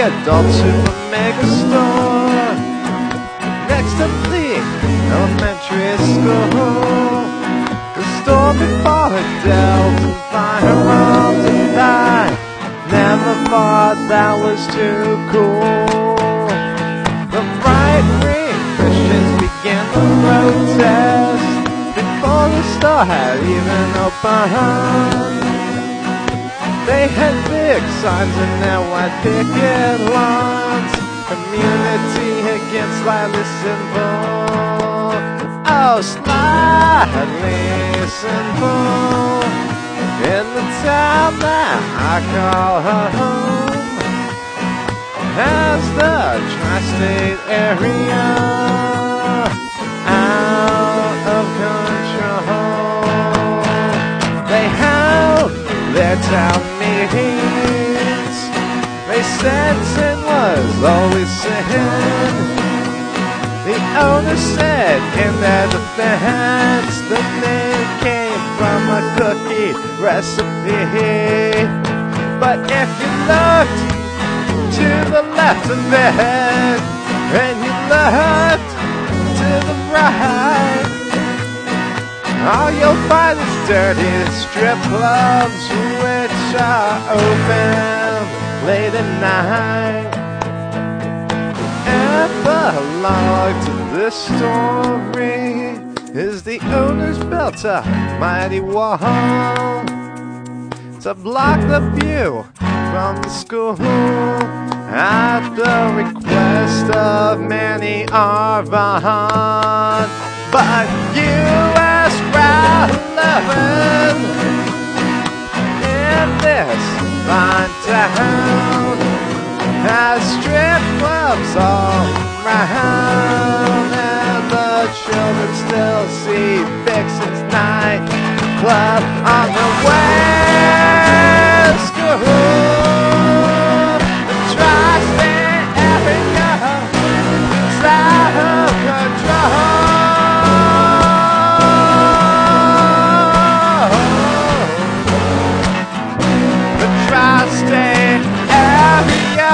adult super mega store next to the elementary school. The store before it dealt in firearms and died. Never thought that was too cool. The right-wing Christians began to protest before the store had even opened. They had big signs in their white picket lawns. Community against slightly sinful. Oh, slightly sinful. In the town that I call home, has the tri-state area out of control. They held their town meetings. They said sin was always sin. The owner said in their defense the name came from a cookie recipe. But if you looked to the left of it and you looked to the right, all you'll find is dirty strip clubs which are open late at night. Epilogue to this story is the owners built a mighty wall to block the view from the school at the request of Manny Arvon. But U.S. Route 11 in this fine town has strip clubs all around, and the children still see Vixen's night club on the way to school. The tri-state area is out of control. The tri-state area.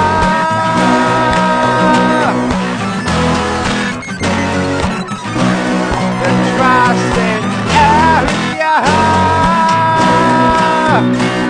The tri-state area.